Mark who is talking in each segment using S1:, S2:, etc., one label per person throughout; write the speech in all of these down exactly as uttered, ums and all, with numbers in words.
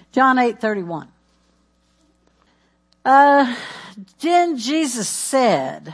S1: John eight thirty-one. Uh, then Jesus said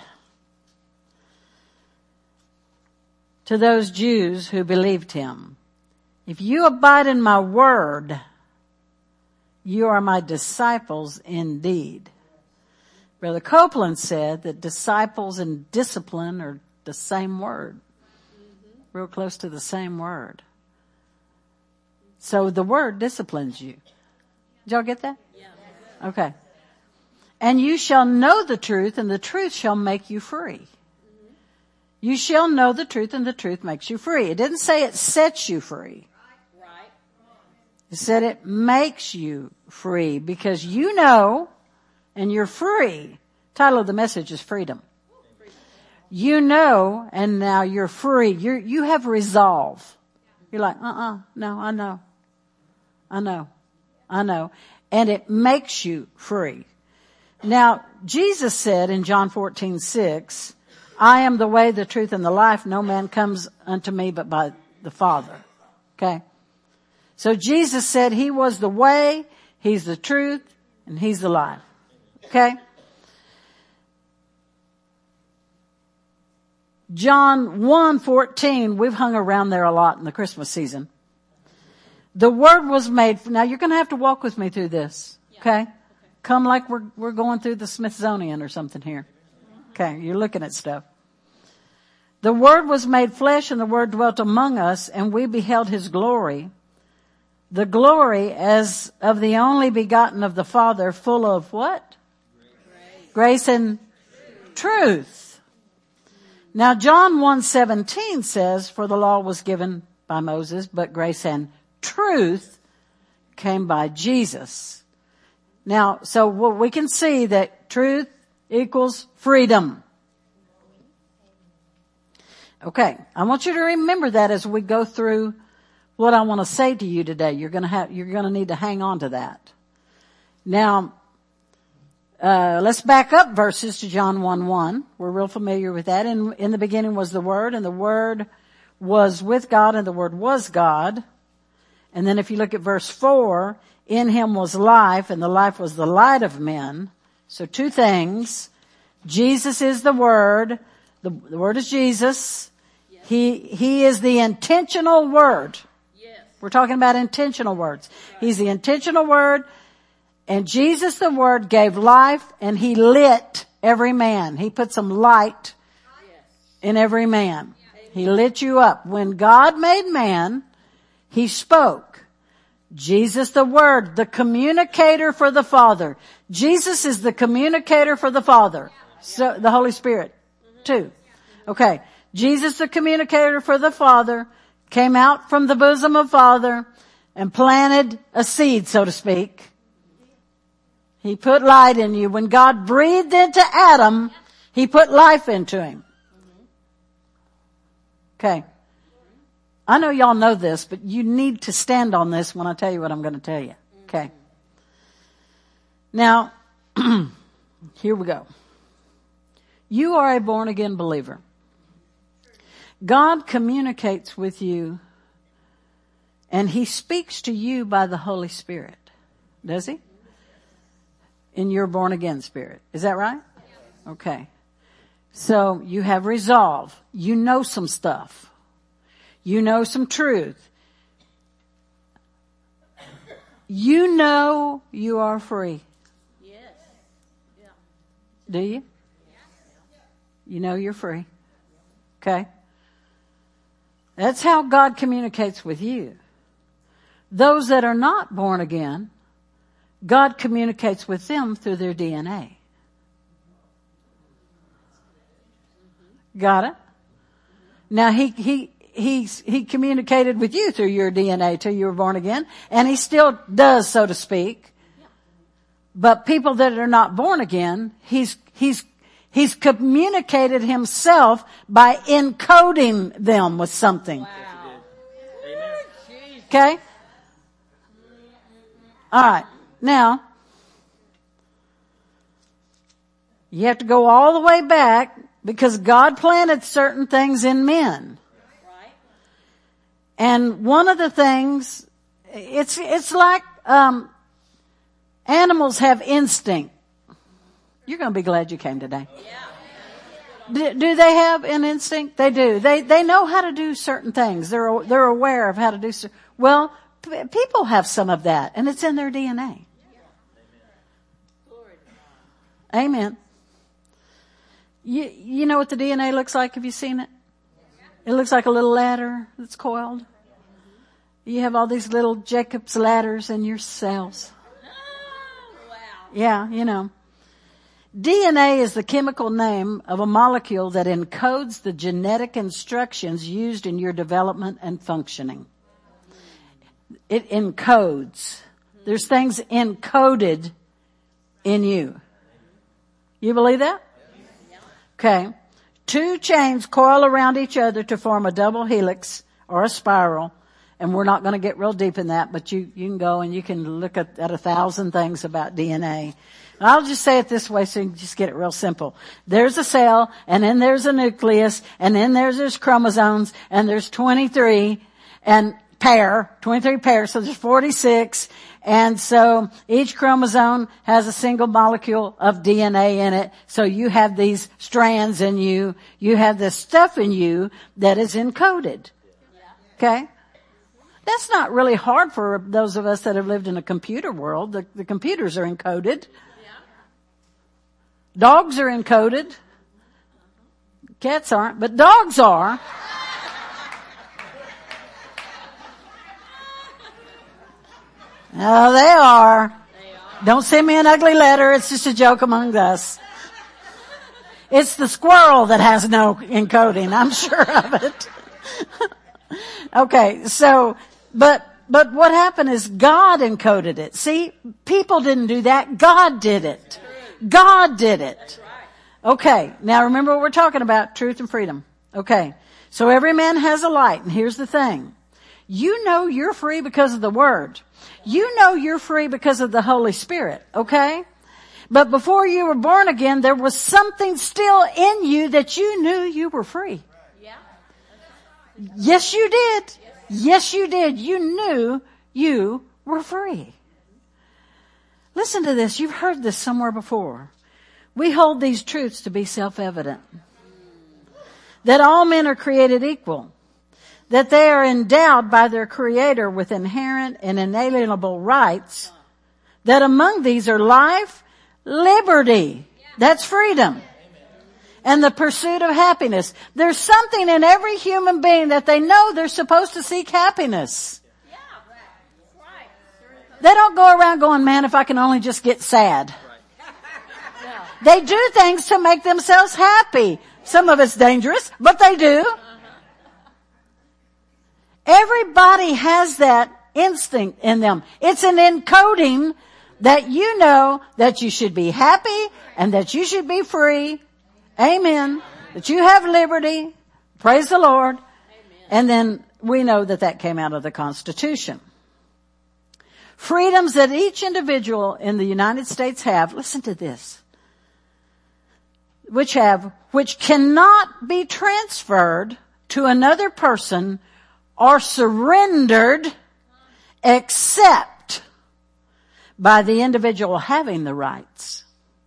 S1: to those Jews who believed him, if you abide in my word, you are my disciples indeed. Brother Copeland said that disciples and discipline are the same word. Real close to the same word. So the word disciplines you. Did y'all get that? Yeah. Okay. And you shall know the truth, and the truth shall make you free. Mm-hmm. You shall know the truth, and the truth makes you free. It didn't say it sets you free. Right. It said it makes you free, because you know and you're free. Title of the message is Freedom. You know, and now you're free. You're, you have resolve. You're like, uh-uh, no, I know. I know. I know. And it makes you free. Now, Jesus said in John fourteen six, I am the way, the truth, and the life. No man comes unto me but by the Father. Okay? So Jesus said he was the way, he's the truth, and he's the life. Okay? John one fourteen, we've hung around there a lot in the Christmas season. The Word was made. Now you're going to have to walk with me through this. Okay? Come like we're, we're going through the Smithsonian or something here. Okay, you're looking at stuff. The Word was made flesh, and the Word dwelt among us, and we beheld his glory. The glory as of the only begotten of the Father, full of what? Grace, Grace and truth. truth. Now John one seventeen says, for the law was given by Moses, but grace and truth came by Jesus. Now, so we can see that truth equals freedom. Okay, I want you to remember that as we go through what I want to say to you today. You're going to have, you're going to need to hang on to that. Now, uh, let's back up verses to John one one. We're real familiar with that. In, in the beginning was the Word, and the Word was with God, and the Word was God. And then if you look at verse four, in him was life, and the life was the light of men. So two things. Jesus is the Word. The, the Word is Jesus. Yes. He, he is the intentional Word. Yes. We're talking about intentional words. Right. He's the intentional Word. And Jesus, the Word, gave life, and he lit every man. He put some light yes. in every man. Yes. He lit you up. When God made man, he spoke. Jesus, the Word, the communicator for the Father. Jesus is the communicator for the Father. So, the Holy Spirit, too. Okay. Jesus, the communicator for the Father, came out from the bosom of Father and planted a seed, so to speak. He put light in you. When God breathed into Adam, he put life into him. Okay. I know y'all know this, but you need to stand on this when I tell you what I'm going to tell you. Okay. Now, here we go. You are a born again believer. God communicates with you, and he speaks to you by the Holy Spirit. Does he? In your born again spirit. Is that right? Okay. So you have resolve. You know some stuff. You know some truth. You know you are free. Yes. Yeah. Do you? You know you're free. Okay. That's how God communicates with you. Those that are not born again, God communicates with them through their D N A. Got it? Now he, he, He's, he communicated with you through your D N A till you were born again, and he still does, so to speak. But people that are not born again, he's, he's, he's communicated himself by encoding them with something. Wow. Okay? Alright. Now, you have to go all the way back because God planted certain things in men. And one of the things, it's, it's like, um, Animals have instinct. You're going to be glad you came today. Do, do they have an instinct? They do. They they know how to do certain things. They're they're aware of how to do. Well, p- people have some of that, and it's in their D N A. Amen. You you know what the D N A looks like? Have you seen it? It looks like a little ladder that's coiled. You have all these little Jacob's ladders in your cells. Yeah, you know. D N A is the chemical name of a molecule that encodes the genetic instructions used in your development and functioning. It encodes. There's things encoded in you. You believe that? Okay. Two chains coil around each other to form a double helix or a spiral. And we're not going to get real deep in that, but you, you can go and you can look at, at a thousand things about D N A. And I'll just say it this way so you can just get it real simple. There's a cell, and then there's a nucleus, and then there's, there's chromosomes, and there's twenty-three, and pair, twenty-three pairs, so there's forty-six. And so each chromosome has a single molecule of D N A in it. So you have these strands in you. You have this stuff in you that is encoded. Okay? That's not really hard for those of us that have lived in a computer world. The, the computers are encoded. Dogs are encoded. Cats aren't, but dogs are. Oh, they are. Don't send me an ugly letter. It's just a joke among us. It's the squirrel that has no encoding. I'm sure of it. Okay, so, but, but what happened is God encoded it. See, people didn't do that. God did it. God did it. Okay, now remember what we're talking about, truth and freedom. Okay, so every man has a light, and here's the thing. You know you're free because of the Word. You know you're free because of the Holy Spirit, okay? But before you were born again, there was something still in you that you knew you were free. Yes, you did. Yes, you did. You knew you were free. Listen to this. You've heard this somewhere before. We hold these truths to be self-evident. That all men are created equal. That they are endowed by their Creator with inherent and inalienable rights. That among these are life, liberty. That's freedom. And the pursuit of happiness. There's something in every human being that they know they're supposed to seek happiness. They don't go around going, man, if I can only just get sad. They do things to make themselves happy. Some of it's dangerous, but they do. Everybody has that instinct in them. It's an encoding that you know that you should be happy and that you should be free. Amen. That you have liberty. Praise the Lord. And then we know that that came out of the Constitution. Freedoms that each individual in the United States have, listen to this, which have, which cannot be transferred to another person or surrendered except by the individual having the rights.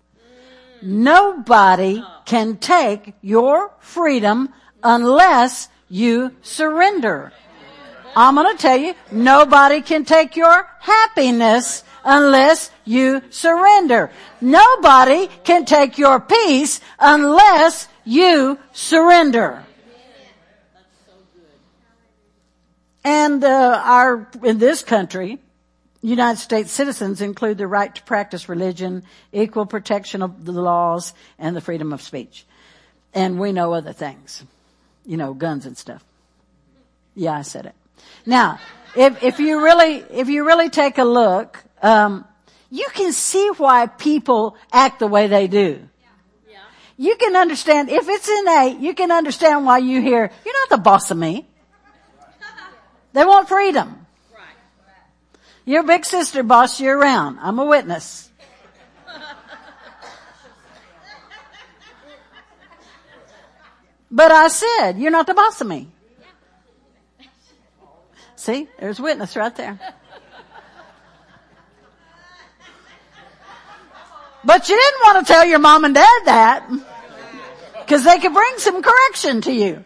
S1: Nobody can take your freedom unless you surrender. I'm going to tell you, nobody can take your happiness unless you surrender. Nobody can take your peace unless you surrender. And uh, our in this country, United States citizens include the right to practice religion, equal protection of the laws, and the freedom of speech. And we know other things. You know, guns and stuff. Yeah, I said it. Now, if, if you really, if you really take a look, um, you can see why people act the way they do. You can understand, if it's innate, you can understand why you hear, you're not the boss of me. They want freedom. Your big sister boss you around. I'm a witness. But I said, you're not the boss of me. See, there's witness right there. But you didn't want to tell your mom and dad that, because they could bring some correction to you.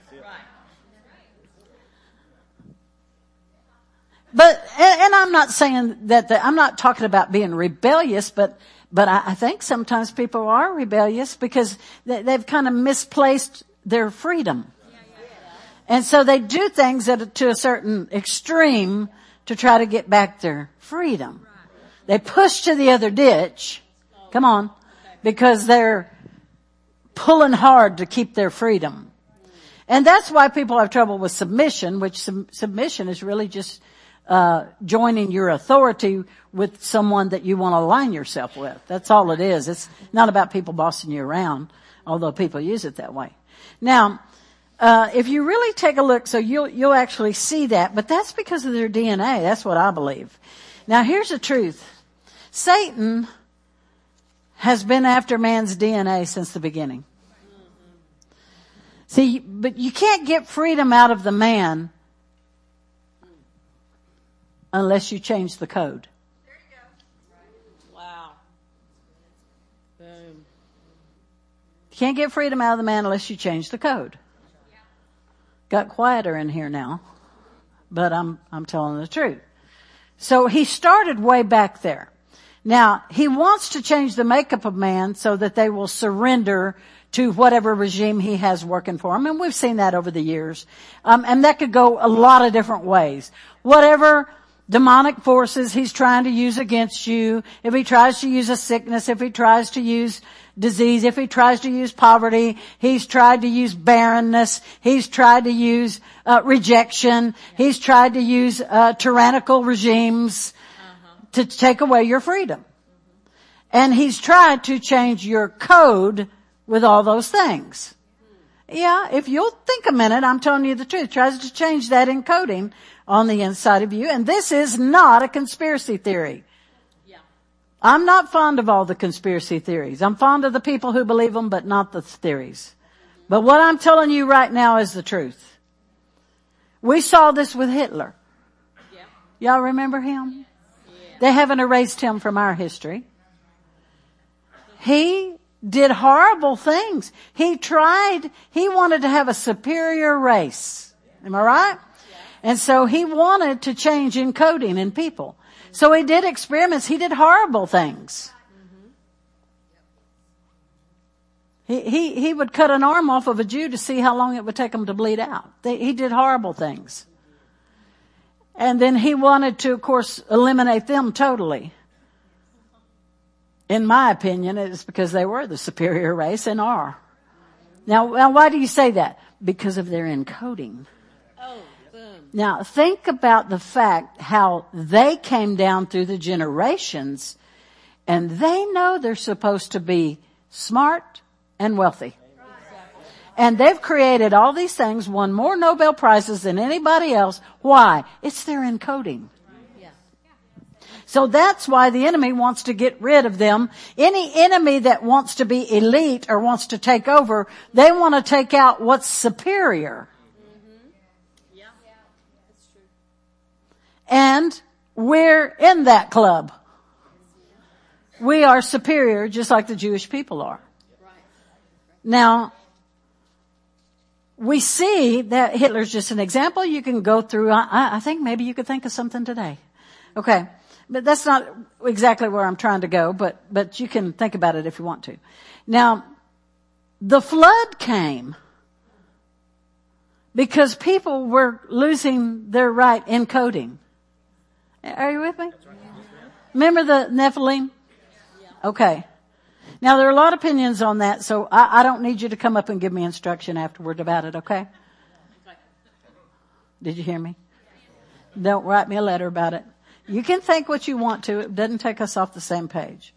S1: But, and, and I'm not saying that, the, I'm not talking about being rebellious, but, but I, I think sometimes people are rebellious because they, they've kind of misplaced their freedom. And so they do things at, to a certain extreme to try to get back their freedom. They push to the other ditch. Come on. Because they're pulling hard to keep their freedom. And that's why people have trouble with submission, which sub- submission is really just uh joining your authority with someone that you want to align yourself with. That's all it is. It's not about people bossing you around, although people use it that way. Now, uh if you really take a look, so you'll you'll actually see that, but that's because of their D N A. That's what I believe. Now, here's the truth. Satan has been after man's D N A since the beginning. See, but you can't get freedom out of the man unless you change the code.
S2: There you go. Wow. Boom.
S1: You can't get freedom out of the man unless you change the code. Yeah. Got quieter in here now, but I'm, I'm telling the truth. So he started way back there. Now, he wants to change the makeup of man so that they will surrender to whatever regime he has working for him. And we've seen that over the years. Um, and that could go a lot of different ways. Whatever demonic forces he's trying to use against you, if he tries to use a sickness, if he tries to use disease, if he tries to use poverty, he's tried to use barrenness, he's tried to use uh, rejection, he's tried to use uh, tyrannical regimes uh-huh. to take away your freedom. Mm-hmm. And he's tried to change your code with all those things. Mm-hmm. Yeah, if you'll think a minute, I'm telling you the truth, tries to change that encoding on the inside of you. And this is not a conspiracy theory. Yeah. I'm not fond of all the conspiracy theories. I'm fond of the people who believe them, but not the theories. But what I'm telling you right now is the truth. We saw this with Hitler. Yeah. Y'all remember him? Yeah. They haven't erased him from our history. He did horrible things. He tried, he wanted to have a superior race. Am I right? And so he wanted to change encoding in people. So he did experiments. He did horrible things. He, he, he would cut an arm off of a Jew to see how long it would take him to bleed out. They, he did horrible things. And then he wanted to, of course, eliminate them totally. In my opinion, it's because they were the superior race and are. Now, now why do you say that? Because of their encoding. Now, think about the fact how they came down through the generations, and they know they're supposed to be smart and wealthy. And they've created all these things, won more Nobel Prizes than anybody else. Why? It's their encoding. So that's why the enemy wants to get rid of them. Any enemy that wants to be elite or wants to take over, they want to take out what's superior. And we're in that club. We are superior, just like the Jewish people are. Now, we see that Hitler's just an example. You can go through, I, I think maybe you could think of something today. Okay. But that's not exactly where I'm trying to go, but, but you can think about it if you want to. Now, the flood came because people were losing their right encoding. Are you with me? Remember the Nephilim? Okay. Now, there are a lot of opinions on that, so I, I don't need you to come up and give me instruction afterward about it, okay? Did you hear me? Don't write me a letter about it. You can think what you want to. It doesn't take us off the same page.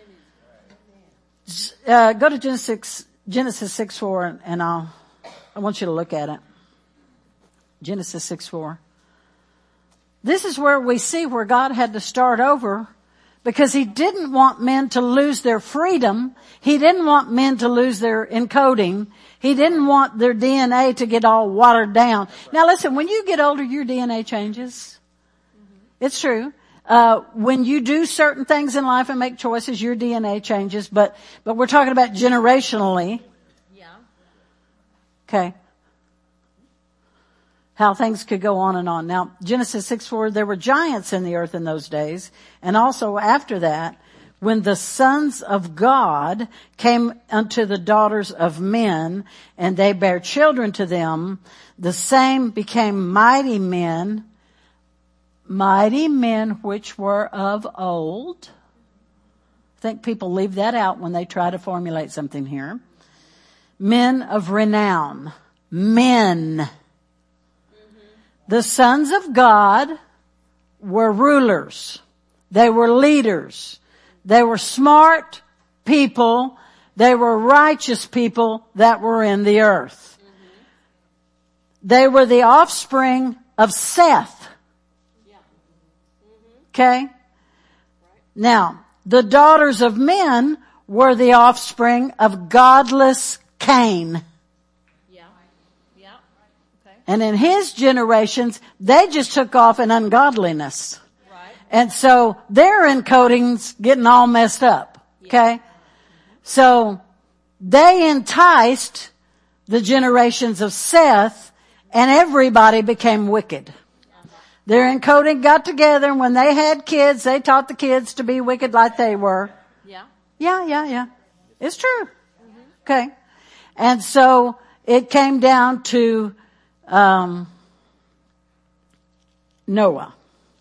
S1: Uh, go to Genesis, Genesis six four, and, and I'll, I want you to look at it. Genesis six four. This is where we see where God had to start over because he didn't want men to lose their freedom. He didn't want men to lose their encoding. He didn't want their D N A to get all watered down. Now listen, when you get older, your D N A changes. It's true. Uh, when you do certain things in life and make choices, your D N A changes, but, but we're talking about generationally.
S2: Yeah.
S1: Okay. How things could go on and on. Now, Genesis six four, there were giants in the earth in those days, and also after that, when the sons of God came unto the daughters of men, and they bare children to them, the same became mighty men, mighty men which were of old. I think people leave that out when they try to formulate something here. Men of renown. Men. Mm-hmm. The sons of God were rulers. They were leaders. They were smart people. They were righteous people that were in the earth. Mm-hmm. They were the offspring of Seth. Okay? Now, the daughters of men were the offspring of godless Cain.
S2: Yeah. Yeah. Okay.
S1: And in his generations, they just took off in ungodliness.
S2: Right.
S1: And so their encoding's getting all messed up. Okay?
S2: Yeah.
S1: So they enticed the generations of Seth, and everybody became wicked. Their encoding got together, and when they had kids, they taught the kids to be wicked like they were.
S2: Yeah.
S1: Yeah, yeah, yeah. It's true. Mm-hmm. Okay. And so it came down to um Noah.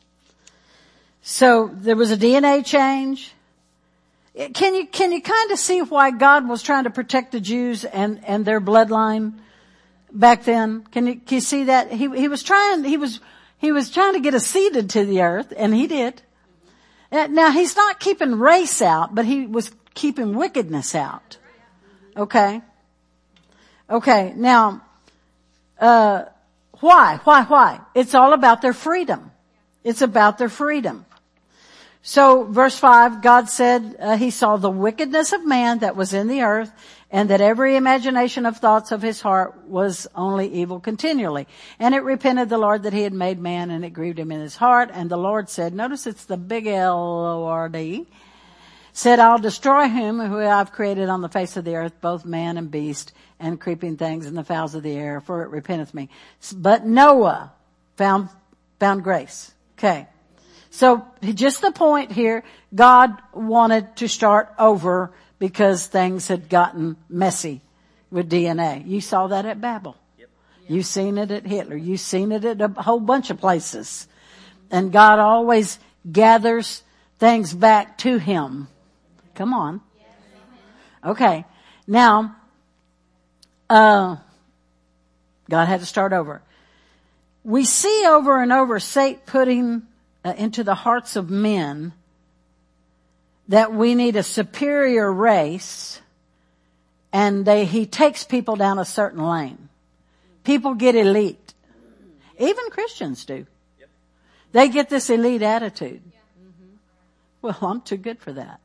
S1: So there was a D N A change. Can you can you kind of see why God was trying to protect the Jews and and their bloodline back then? Can you can you see that he he was trying he was He was trying to get us seeded to the earth, and he did. Now, he's not keeping race out, but he was keeping wickedness out. Okay? Okay, now, uh, why? Why, why? It's all about their freedom. It's about their freedom. So, verse five, God said uh, he saw the wickedness of man that was in the earth, and that every imagination of thoughts of his heart was only evil continually. And it repented the Lord that he had made man, and it grieved him in his heart. And the Lord said, notice it's the big L O R D, said, I'll destroy him who I've created on the face of the earth, both man and beast, and creeping things and the fowls of the air, for it repenteth me. But Noah found, found grace. Okay. So just the point here, God wanted to start over because things had gotten messy with D N A. You saw that at Babel. Yep. You've seen it at Hitler. You've seen it at a whole bunch of places. And God always gathers things back to him. Come on. Okay. Now, uh, God had to start over. We see over and over Satan putting uh, into the hearts of men that we need a superior race, and they, he takes people down a certain lane. People get elite. Even Christians do. Yep. They get this elite attitude. Yeah. Mm-hmm. Well, I'm too good for that.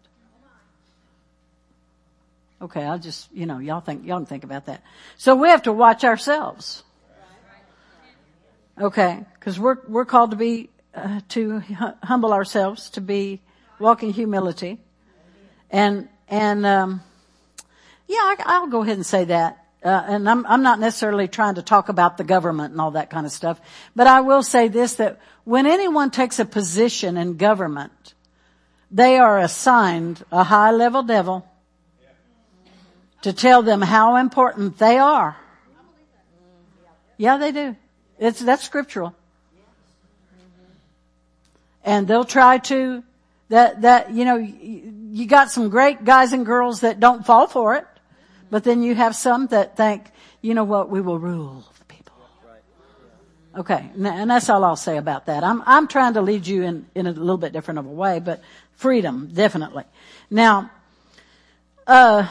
S1: Okay, I'll just, you know, y'all think, y'all can think about that. So we have to watch ourselves. Okay, because we're, we're called to be, uh, to humble ourselves, to be, walk in humility. And, and, um, yeah, I, I'll go ahead and say that. Uh, and I'm, I'm not necessarily trying to talk about the government and all that kind of stuff. But I will say this, that when anyone takes a position in government, they are assigned a high level devil to tell them how important they are. Yeah, they do. It's, that's scriptural. And they'll try to, that, that, you know, you got some great guys and girls that don't fall for it, but then you have some that think, you know what, we will rule the people. Okay. And that's all I'll say about that. I'm, I'm trying to lead you in, in a little bit different of a way, but freedom, definitely. Now, uh,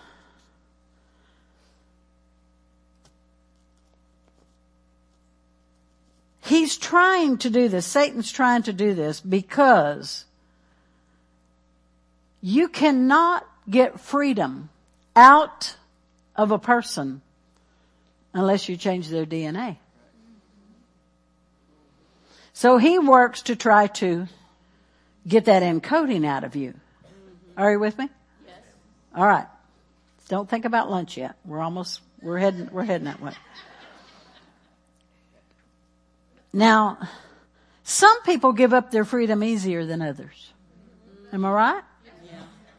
S1: he's trying to do this. Satan's trying to do this because you cannot get freedom out of a person unless you change their D N A. So he works to try to get that encoding out of you. Are you with me?
S2: Yes.
S1: All right. Don't think about lunch yet. We're almost, we're heading, we're heading that way. Now, some people give up their freedom easier than others. Am I right?
S2: Yeah.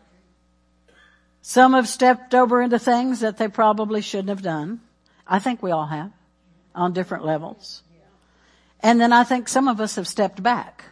S1: Some have stepped over into things that they probably shouldn't have done. I think we all have on different levels. And then I think some of us have stepped back.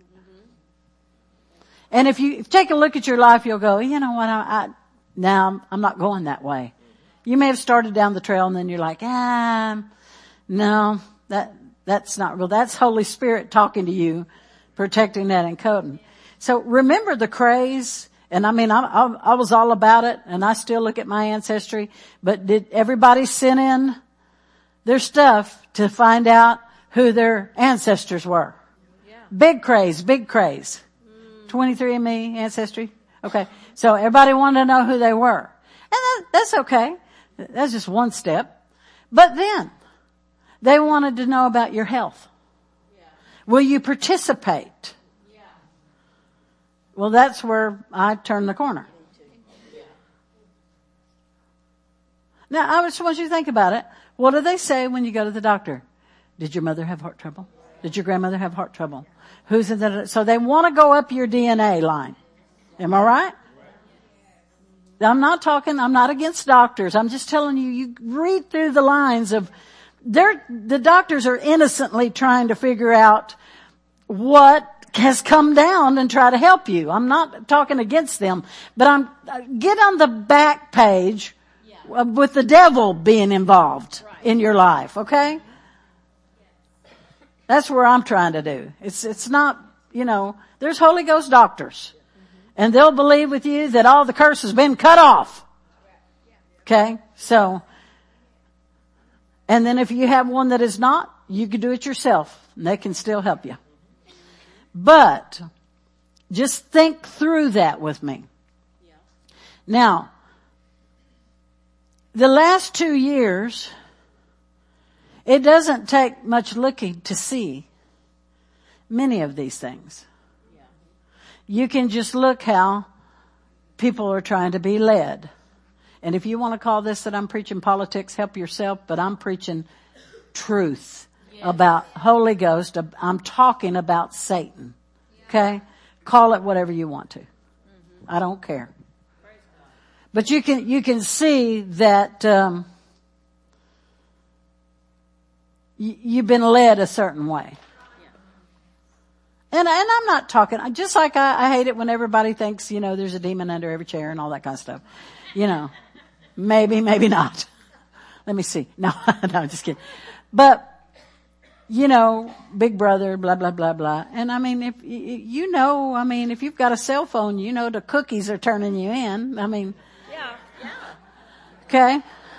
S1: And if you take a look at your life, you'll go, you know what, I, I now I'm not going that way. You may have started down the trail and then you're like, ah, no, that, that's not real. That's Holy Spirit talking to you, protecting that encoding. So remember the craze. And I mean, I, I, I was all about it, and I still look at my ancestry, but did everybody send in their stuff to find out who their ancestors were?
S2: Yeah.
S1: Big craze, big craze. Mm. twenty-three and me ancestry. Okay. So everybody wanted to know who they were. And that, that's okay. That's just one step. But then they wanted to know about your health. Yeah. Will you participate? Yeah. Well, that's where I turn the corner. Yeah. Now, I just want you to think about it. What do they say when you go to the doctor? Did your mother have heart trouble? Did your grandmother have heart trouble? Who's in the, so they want to go up your D N A line. Am I right? I'm not talking, I'm not against doctors. I'm just telling you, you read through the lines of, they're, the doctors are innocently trying to figure out what has come down and try to help you. I'm not talking against them, but I'm, get on the back page yeah. with the devil being involved right. in your life, okay? That's where I'm trying to do. It's, it's not, you know, there's Holy Ghost doctors. And they'll believe with you that all the curse has been cut off. Okay? So, and then if you have one that is not, you can do it yourself. And they can still help you. But, just think through that with me. Now, the last two years, it doesn't take much looking to see many of these things. You can just look how people are trying to be led. And if you want to call this that I'm preaching politics, help yourself, but I'm preaching truth yes. about Holy Ghost. I'm talking about Satan. Okay? Call it whatever you want to. Mm-hmm. I don't care. But you can, you can see that, um, y- you've been led a certain way. And, and I'm not talking, just like I, I hate it when everybody thinks, you know, there's a demon under every chair and all that kind of stuff. You know, maybe, maybe not. Let me see. No, no, I'm just kidding. But, you know, big brother, blah, blah, blah, blah. And I mean, if, you know, I mean, if you've got a cell phone, you know the cookies are turning you in. I mean.
S2: Yeah, yeah.
S1: Okay.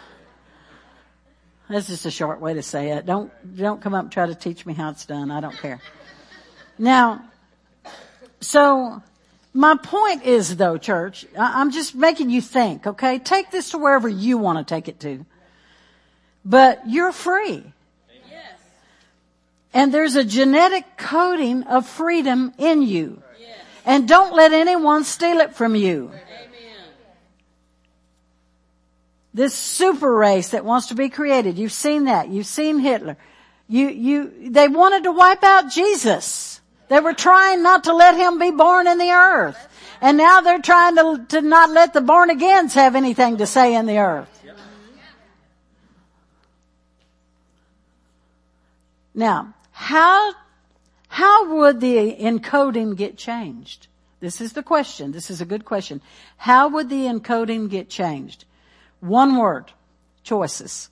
S1: That's just a short way to say it. Don't, don't come up and try to teach me how it's done. I don't care. Now, so my point is though, church, I'm just making you think, okay? Take this to wherever you want to take it to. But you're free.
S2: Yes.
S1: And there's a genetic coding of freedom in you.
S2: Yes.
S1: And don't let anyone steal it from you.
S2: Amen.
S1: This super race that wants to be created, you've seen that. You've seen Hitler. You, you, they wanted to wipe out Jesus. They were trying not to let him be born in the earth. And now they're trying to, to not let the born agains have anything to say in the earth. Now, how, how would the encoding get changed? This is the question. This is a good question. How would the encoding get changed? One word. Choices.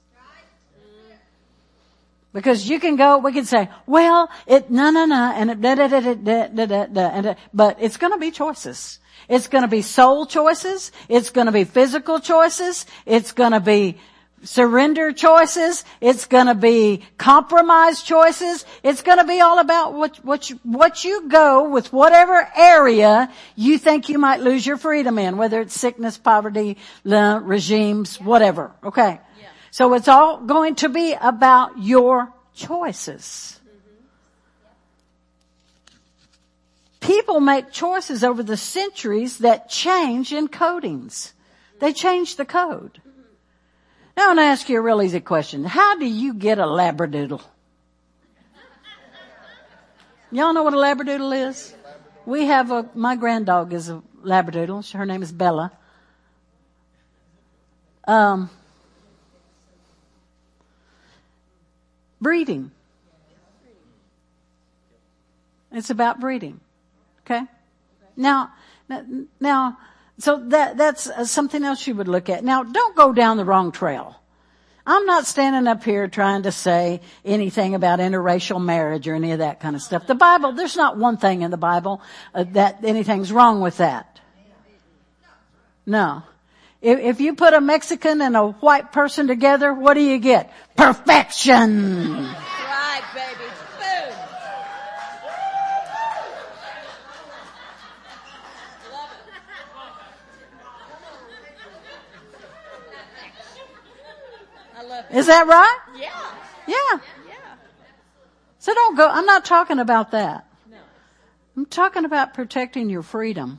S1: Because you can go, we can say, well, it, no, no, no, and it, da, da, da, da, da, da, da, and da, but it's gonna be choices. It's gonna be soul choices. It's gonna be physical choices. It's gonna be surrender choices. It's gonna be compromise choices. It's gonna be all about what, what you, what you go with whatever area you think you might lose your freedom in, whether it's sickness, poverty, regimes, whatever. Okay. So it's all going to be about your choices. people make choices over the centuries that change encodings. They change the code. Now I want to ask you a real easy question. How do you get a labradoodle? Y'all know what a labradoodle is? We have a, my granddog is a labradoodle. Her name is Bella. Um, breeding. It's about breeding. Okay? Now, now, so that, that's something else you would look at. Now, don't go down the wrong trail. I'm not standing up here trying to say anything about interracial marriage or any of that kind of stuff. The Bible, there's not one thing in the Bible uh, that anything's wrong with that. No. If, if you put a Mexican and a white person together, what do you get? Perfection!
S2: Right, baby. Boom. Love it. I love it.
S1: Is that right?
S2: Yeah.
S1: Yeah.
S2: Yeah.
S1: So don't go, I'm not talking about that.
S2: No.
S1: I'm talking about protecting your freedom.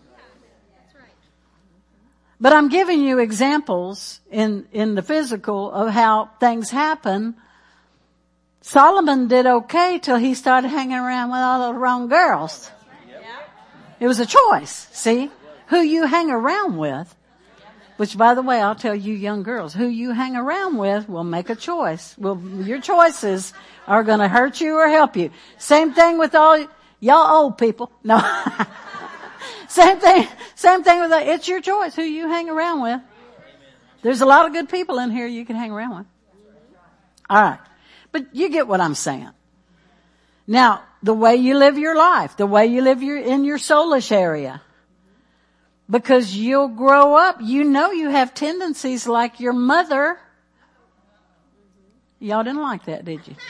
S1: But I'm giving you examples in, in the physical of how things happen. Solomon did okay till he started hanging around with all the wrong girls.
S2: Yeah.
S1: It was a choice, see? Who you hang around with, which by the way, I'll tell you young girls, who you hang around with will make a choice. Well, your choices are going to hurt you or help you. Same thing with all y'all old people. No. Same thing, same thing with that. It's your choice who you hang around with. There's a lot of good people in here you can hang around with. All right. But you get what I'm saying. Now, the way you live your life, the way you live your, in your soulish area. Because you'll grow up, you know you have tendencies like your mother. Y'all didn't like that, did you?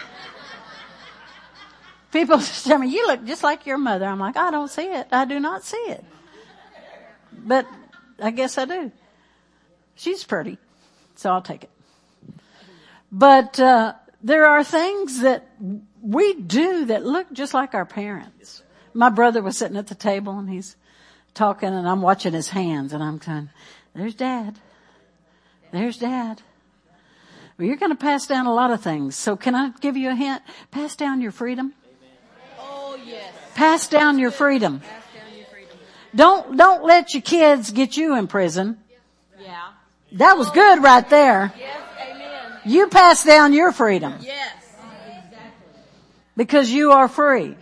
S1: People tell me, you look just like your mother. I'm like, I don't see it. I do not see it. But I guess I do. She's pretty, so I'll take it. But uh there are things that we do that look just like our parents. My brother was sitting at the table and he's talking and I'm watching his hands and I'm going, there's Dad. There's Dad. Well, you're going to pass down a lot of things. So can I give you a hint? Pass down your freedom.
S2: Oh, yes.
S1: Pass down your freedom.
S2: Pass down your freedom.
S1: Don't, don't let your kids get you in prison.
S2: Yeah.
S1: That was good right there.
S2: Yes, amen.
S1: You pass down your freedom
S2: Yes. Exactly.
S1: because you are free.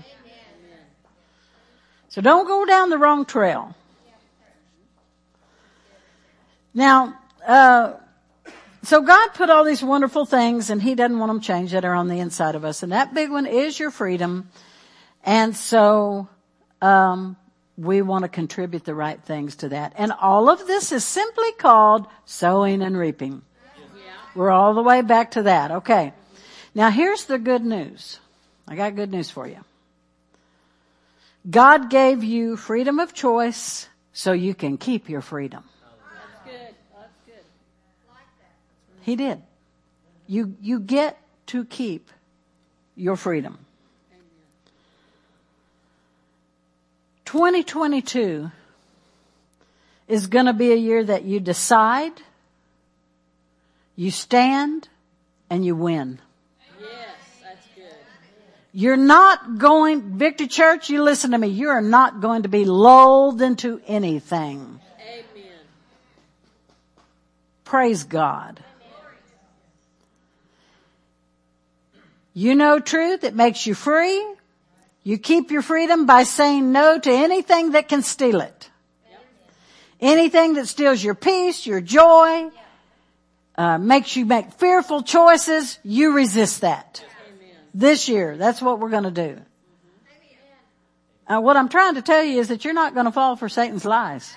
S1: So don't go down the wrong trail. Now, uh, so God put all these wonderful things and He doesn't want them changed that are on the inside of us. And that big one is your freedom. And so, um, we want to contribute the right things to that. And all of this is simply called sowing and reaping.
S2: Yeah.
S1: We're all the way back to that. Okay. Now here's the good news. I got good news for you. God gave you freedom of choice so you can keep your freedom.
S2: That's good. That's good.
S1: He did. You, you get to keep your freedom. twenty twenty-two is going to be a year that you decide, you stand, and you win.
S2: Yes, that's good.
S1: You're not going, Victory Church, you listen to me, you are not going to be lulled into anything.
S2: Amen.
S1: Praise God. You know truth, it makes you free. You keep your freedom by saying no to anything that can steal it. Anything that steals your peace, your joy, uh, makes you make fearful choices, you resist that.
S2: Amen.
S1: This year, that's what we're going to do. Uh, what I'm trying to tell you is that you're not going to fall for Satan's lies.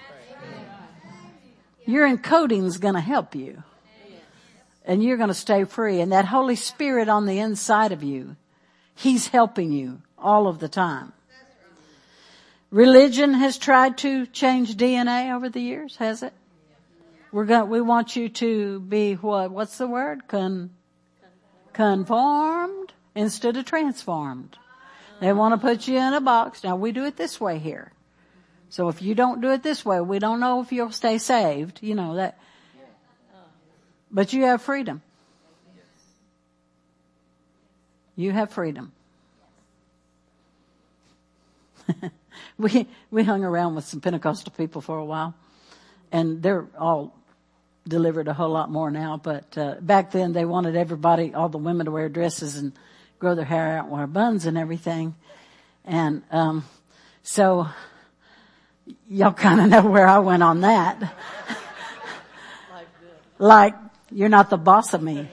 S1: Your encoding's going to help you. And you're going to stay free. And that Holy Spirit on the inside of you, He's helping you all of the time. Religion has tried to change D N A over the years, has it? We're going, we want you to be what? What's the word? Con, conformed instead of transformed. They want to put you in a box. Now we do it this way here. So if you don't do it this way, we don't know if you'll stay saved. You know that. But you have freedom. You have freedom. we we hung around with some Pentecostal people for a while, and they're all delivered a whole lot more now. But uh, back then, they wanted everybody, all the women, to wear dresses and grow their hair out and wear buns and everything. And um, so y'all kind of know where I went on that. Like, you're not the boss of me.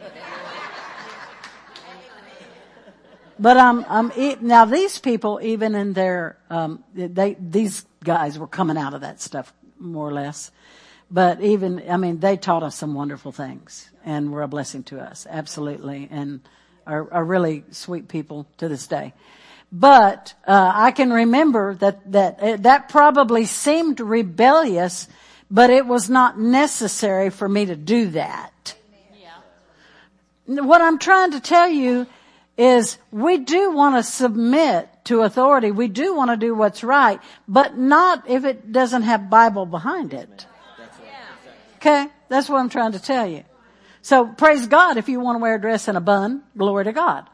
S1: But I'm, I'm, now these people, even in their, um, they, these guys were coming out of that stuff more or less. But even, I mean, they taught us some wonderful things and were a blessing to us. Absolutely. And are, are really sweet people to this day. But, uh, I can remember that, that, that probably seemed rebellious, but it was not necessary for me to do that. Yeah. What I'm trying to tell you is we do want to submit to authority. We do want to do what's right, but not if it doesn't have Bible behind it. Okay? That's what I'm trying to tell you. So praise God if you want to wear a dress and a bun. Glory to God.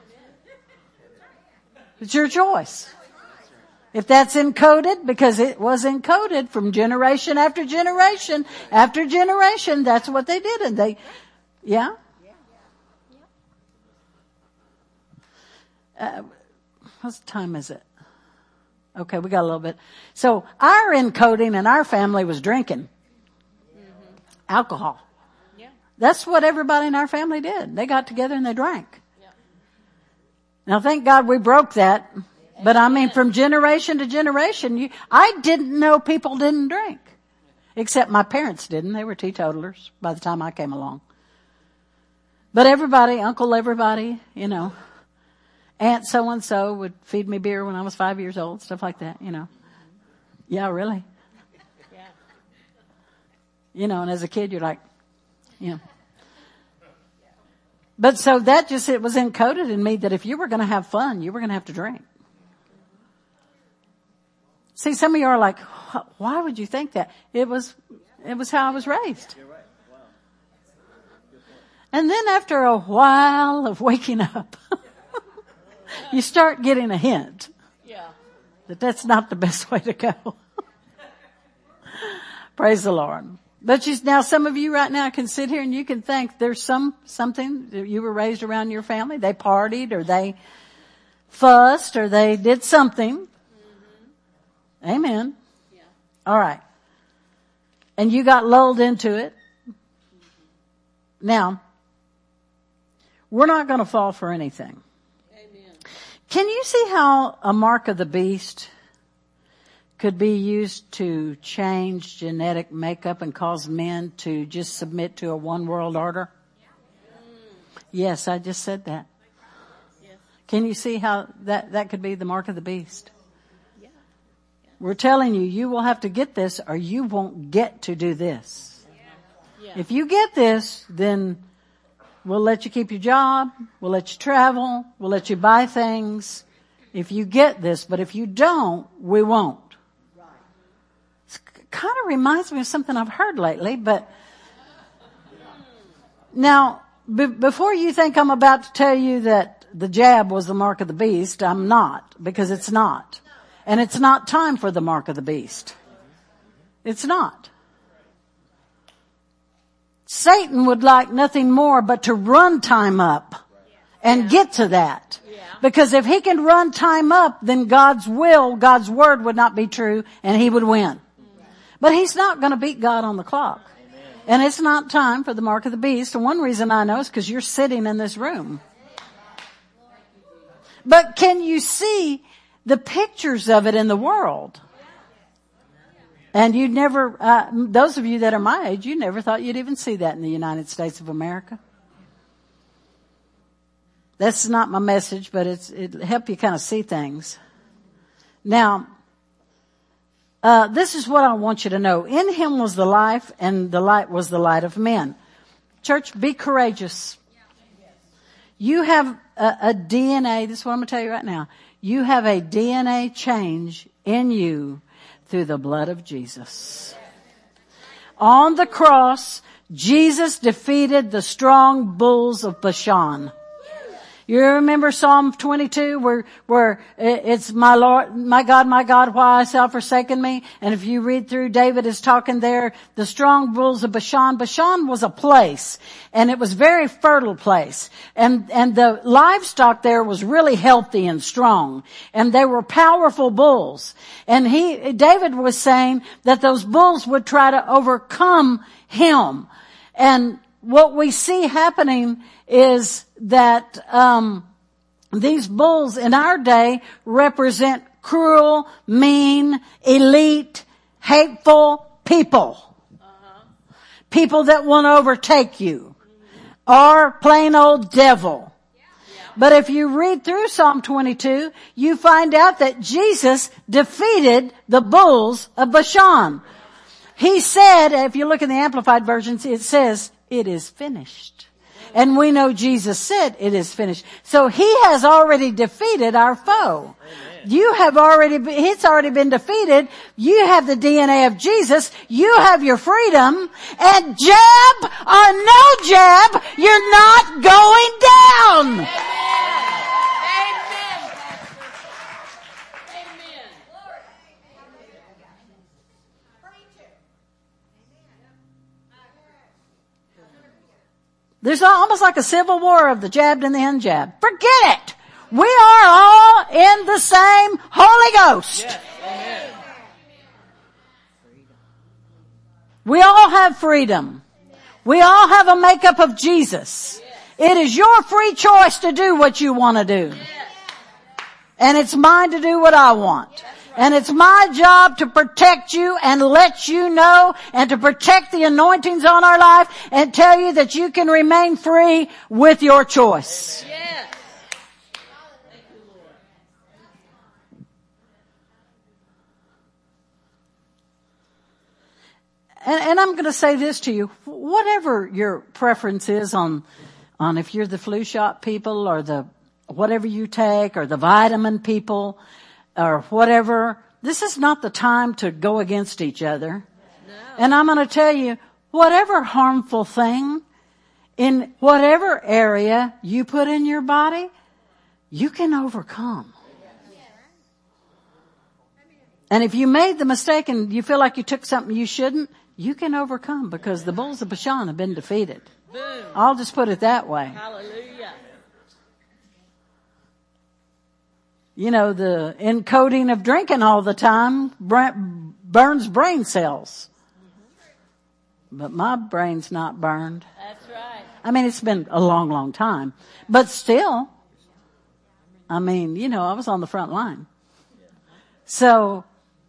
S1: It's your choice. If that's encoded, because it was encoded from generation after generation after generation, that's what they did. And they, yeah? Uh, what time is it? Okay, we got a little bit. So our encoding in our family was drinking. Mm-hmm. Alcohol. Yeah. That's what everybody in our family did. They got together and they drank. Yeah. Now thank God we broke that. But I mean, from generation to generation, you, I didn't know people didn't drink. Except my parents didn't. They were teetotalers by the time I came along. But everybody, uncle everybody, you know. Aunt so-and-so would feed me beer when I was five years old, stuff like that, you know. Yeah, really. Yeah. You know, and as a kid, you're like, you know. But so that just, it was encoded in me that if you were going to have fun, you were going to have to drink. See, some of you are like, why would you think that? It was, it was how I was raised. And then after a while of waking up, you start getting a hint yeah. that that's not the best way to go. Praise the Lord. But you, now some of you right now can sit here and you can think there's some, something that you were raised around your family. They partied or they fussed or they did something. Mm-hmm. Amen. Yeah. All right. And you got lulled into it. Mm-hmm. Now, we're not going to fall for anything. Can you see how a mark of the beast could be used to change genetic makeup and cause men to just submit to a one world order? Yes, I just said that. Can you see how that, that could be the mark of the beast? We're telling you, you will have to get this or you won't get to do this. If you get this, then we'll let you keep your job. We'll let you travel. We'll let you buy things if you get this. But if you don't, we won't. It kind of reminds me of something I've heard lately. But now, b- before you think I'm about to tell you that the jab was the mark of the beast, I'm not, because it's not. And it's not time for the mark of the beast. It's not. Satan would like nothing more but to run time up and get to that. Because if he can run time up, then God's will, God's word would not be true and he would win. But he's not going to beat God on the clock. And it's not time for the mark of the beast. And one reason I know is because you're sitting in this room. But can you see the pictures of it in the world? And you never, uh, those of you that are my age, you never thought you'd even see that in the United States of America. That's not my message, but it's, it'll help you kind of see things. Now, uh, this is what I want you to know. In him was the life, and the light was the light of men. Church, be courageous. You have a, a D N A, this is what I'm going to tell you right now. You have a D N A change in you through the blood of Jesus. On the cross, Jesus defeated the strong bulls of Bashan. You remember Psalm twenty-two where, where it's my Lord, my God, my God, why hast thou forsaken me? And if you read through, David is talking there, the strong bulls of Bashan. Bashan was a place, and it was a very fertile place. And, and the livestock there was really healthy and strong. And they were powerful bulls. And he, David was saying that those bulls would try to overcome him. And what we see happening is that um these bulls in our day represent cruel, mean, elite, hateful people. Uh-huh. People that want to overtake you. Or plain old devil. Yeah. But if you read through Psalm twenty-two, you find out that Jesus defeated the bulls of Bashan. He said, if you look in the Amplified versions, it says, it is finished. And we know Jesus said it is finished. So he has already defeated our foe. Amen. You have already, it's already been defeated. You have the D N A of Jesus. You have your freedom. And jab or no jab, you're not going down.
S2: Amen. Amen. Amen.
S1: There's almost like a civil war of the jabbed and the unjabbed. Forget it. We are all in the same Holy Ghost.
S2: Yes. Amen.
S1: We all have freedom. We all have a makeup of Jesus. It is your free choice to do what you want to do. And it's mine to do what I want. And it's my job to protect you and let you know and to protect the anointings on our life and tell you that you can remain free with your choice.
S2: Yes. Thank you, Lord.
S1: And, and I'm going to say this to you. Whatever your preference is on, on if you're the flu shot people or the whatever you take or the vitamin people, or whatever, this is not the time to go against each other. No. And I'm going to tell you, whatever harmful thing in whatever area you put in your body, you can overcome. And if you made the mistake and you feel like you took something you shouldn't, you can overcome because the bulls of Bashan have been defeated.
S2: Boom.
S1: I'll just put it that way.
S2: Hallelujah.
S1: You know, the encoding of drinking all the time burns brain cells. But my brain's not burned.
S2: That's right.
S1: I mean, it's been a long, long time. But still, I mean, you know, I was on the front line. So,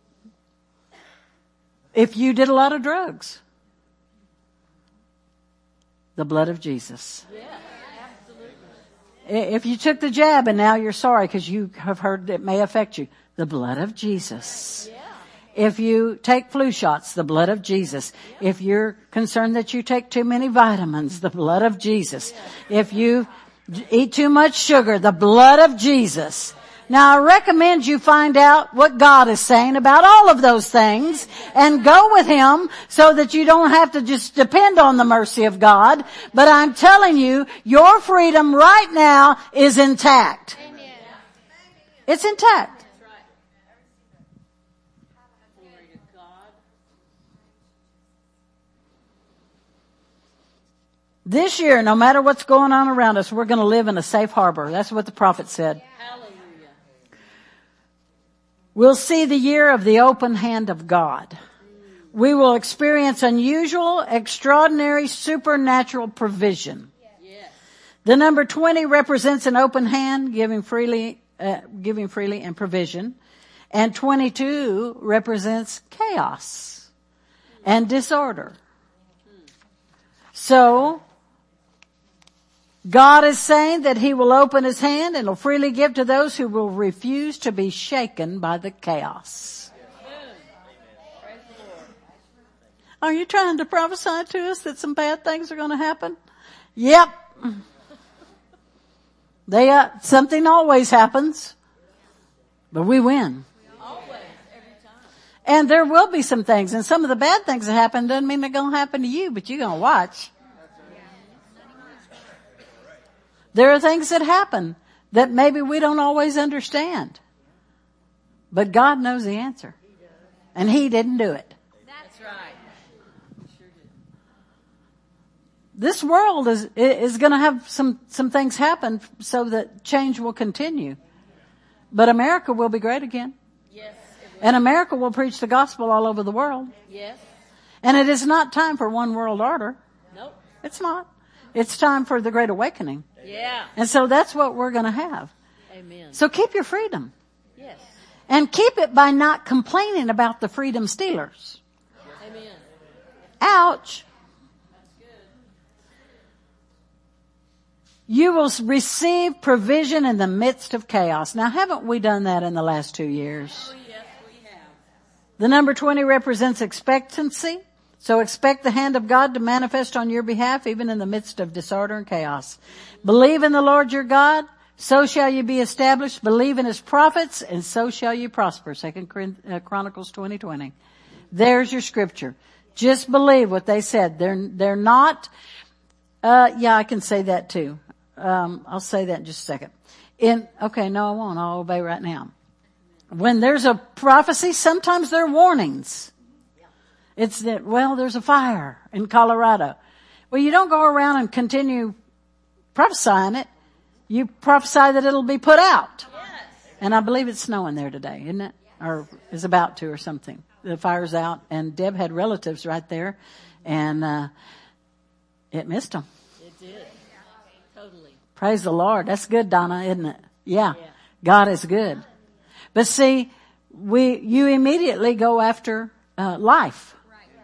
S1: if you did a lot of drugs, the blood of Jesus.
S2: Yeah.
S1: If you took the jab and now you're sorry because you have heard it may affect you, the blood of Jesus. Yeah. If you take flu shots, the blood of Jesus. Yeah. If you're concerned that you take too many vitamins, the blood of Jesus. Yeah. If you eat too much sugar, the blood of Jesus. Now I recommend you find out what God is saying about all of those things and go with Him so that you don't have to just depend on the mercy of God. But I'm telling you, your freedom right now is intact. Amen. It's intact.
S2: That's right. Glory to God.
S1: This year, no matter what's going on around us, we're going to live in a safe harbor. That's what the prophet said.
S2: Hallelujah.
S1: We'll see the year of the open hand of God. We will experience unusual, extraordinary, supernatural provision.
S2: Yes.
S1: The number twenty represents an open hand, giving freely, uh, giving freely and provision. And twenty-two represents chaos and disorder. So, God is saying that He will open His hand and will freely give to those who will refuse to be shaken by the chaos. Are you trying to prophesy to us that some bad things are going to happen? Yep. They, uh, something always happens. But we win.
S2: Always, every time.
S1: And there will be some things, and some of the bad things that happen doesn't mean they're going to happen to you, but you're going to watch. There are things that happen that maybe we don't always understand. But God knows the answer. And He didn't do it.
S2: That's right. Sure did.
S1: This world is, is going to have some, some things happen so that change will continue. But America will be great again.
S2: Yes. It will.
S1: And America will preach the gospel all over the world.
S2: Yes.
S1: And it is not time for one world order.
S2: Nope.
S1: It's not. It's time for the Great Awakening.
S2: Yeah.
S1: And so that's what we're going to have.
S2: Amen.
S1: So keep your freedom.
S2: Yes.
S1: And keep it by not complaining about the freedom stealers.
S2: Amen.
S1: Ouch. You will receive provision in the midst of chaos. Now, haven't we done that in the last two years?
S2: Oh, yes, we have.
S1: The number twenty represents expectancy. So expect the hand of God to manifest on your behalf, even in the midst of disorder and chaos. Believe in the Lord your God, so shall you be established. Believe in His prophets, and so shall you prosper. Second Chronicles twenty twenty. There's your scripture. Just believe what they said. They're, they're not, uh, yeah, I can say that too. Um, I'll say that in just a second. In, okay, no, I won't. I'll obey right now. When there's a prophecy, sometimes there are warnings. It's that, well, there's a fire in Colorado. Well, you don't go around and continue prophesying it. You prophesy that it'll be put out.
S2: Yes.
S1: And I believe it's snowing there today, isn't it? Or is about to or something. The fire's out, and Deb had relatives right there, and uh it missed them.
S2: It did. Totally.
S1: Praise the Lord. That's good, Donna, isn't it? Yeah.
S2: Yeah.
S1: God is good. But see, we you immediately go after uh life.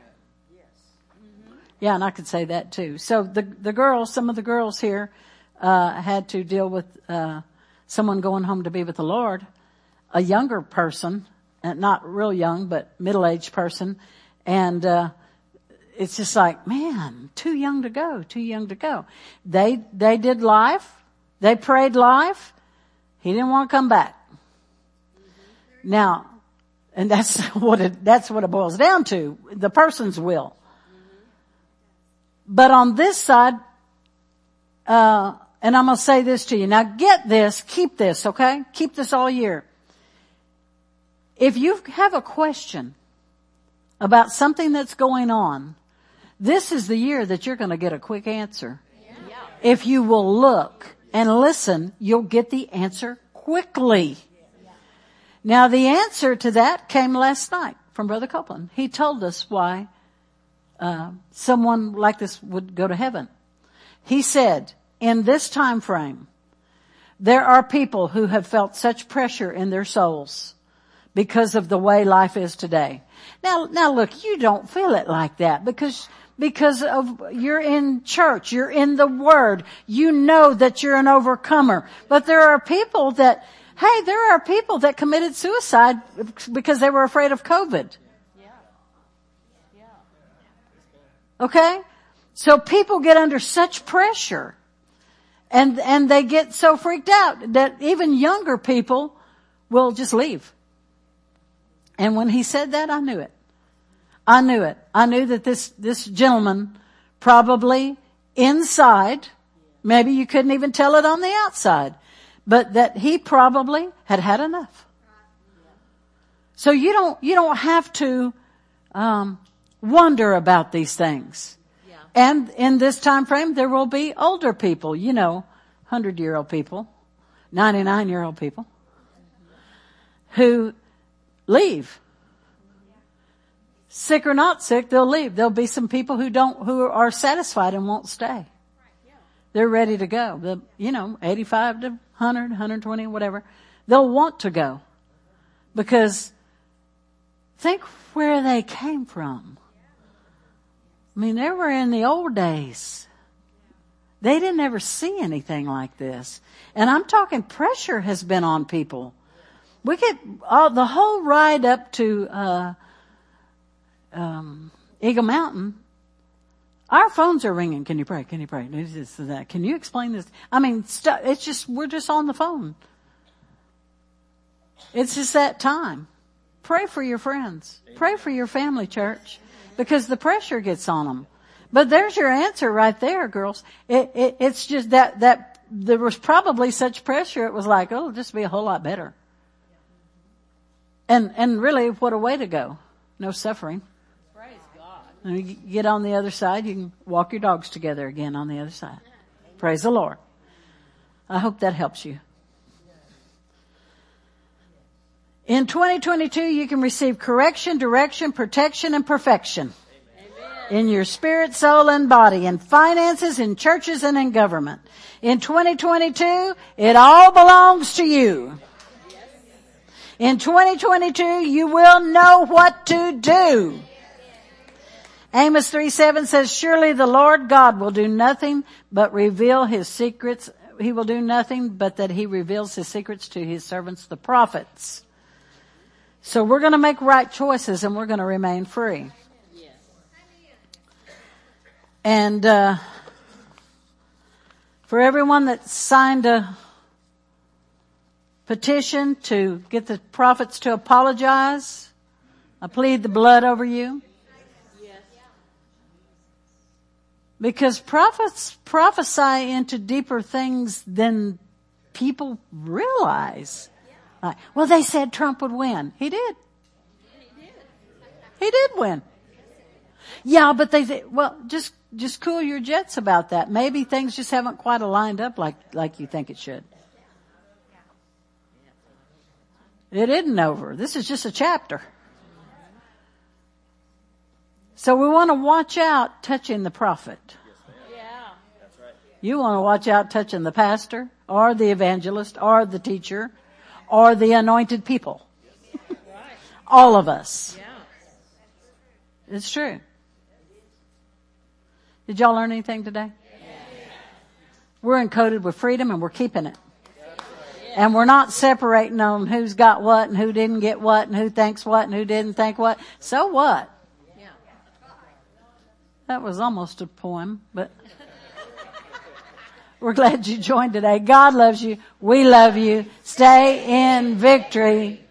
S1: Yeah, and I could say that too. So the the girls, some of the girls here, uh, had to deal with, uh, someone going home to be with the Lord, a younger person, and not real young, but middle-aged person. And, uh, it's just like, man, too young to go, too young to go. They, they did life. They prayed life. He didn't want to come back. Mm-hmm. Now, and that's what it, that's what it boils down to, the person's will. But on this side, uh, and I'm going to say this to you. Now get this, keep this, okay? Keep this all year. If you have a question about something that's going on, this is the year that you're going to get a quick answer. Yeah. If you will look and listen, you'll get the answer quickly. Yeah. Now the answer to that came last night from Brother Copeland. He told us why Uh, someone like this would go to heaven. He said, in this time frame, there are people who have felt such pressure in their souls because of the way life is today. Now, now look, you don't feel it like that because, because of, you're in church, you're in the Word, you know that you're an overcomer. But there are people that, hey, there are people that committed suicide because they were afraid of COVID. Okay? So people get under such pressure and, and they get so freaked out that even younger people will just leave. And when he said that, I knew it. I knew it. I knew that this, this gentleman probably inside, maybe you couldn't even tell it on the outside, but that he probably had had enough. So you don't, you don't have to, um, wonder about these things. Yeah. And in this time frame, there will be older people, you know, hundred-year-old people, ninety-nine-year-old people, who leave. Sick or not sick, they'll leave. There'll be some people who don't, who are satisfied and won't stay. They're ready to go. The, you know, eighty-five to one hundred, one hundred twenty, whatever. They'll want to go. Because think where they came from. I mean, they were in the old days. They didn't ever see anything like this. And I'm talking pressure has been on people. We get all, the whole ride up to, uh, um, Eagle Mountain. Our phones are ringing. Can you pray? Can you pray? This and that. Can you explain this? I mean, st- it's just, we're just on the phone. It's just that time. Pray for your friends. Pray for your family, church, because the pressure gets on them. But there's your answer right there, girls. It, it, it's just that, that there was probably such pressure. It was like, oh, it'll just be a whole lot better. And, and really, what a way to go. No suffering.
S2: Praise God.
S1: And you get on the other side, you can walk your dogs together again on the other side. Praise the Lord. I hope that helps you. In twenty twenty-two, you can receive correction, direction, protection, and perfection. Amen. In your spirit, soul, and body, in finances, in churches, and in government. In twenty twenty-two, it all belongs to you. In twenty twenty-two, you will know what to do. Amos three seven says, surely the Lord God will do nothing but reveal his secrets. He will do nothing but that he reveals his secrets to his servants, the prophets. So we're going to make right choices and we're going to remain free.
S2: Yes.
S1: And uh, for everyone that signed a petition to get the prophets to apologize, I plead the blood over you.
S2: Yes.
S1: Because prophets prophesy into deeper things than people realize. Like, well, they said Trump would win. He did. He did win. Yeah, but they, th- well, just, just cool your jets about that. Maybe things just haven't quite aligned up like, like you think it should. It isn't over. This is just a chapter. So we want to watch out touching the prophet.
S2: Yeah.
S1: You want to watch out touching the pastor or the evangelist or the teacher or the anointed people. All of us.
S2: Yeah.
S1: It's true. Did y'all learn anything today? We're encoded with freedom and we're keeping it. And we're not separating on who's got what and who didn't get what and who thinks what and who didn't think what. So what?
S2: Yeah.
S1: That was almost a poem, but we're glad you joined today. God loves you. We love you. Stay in victory.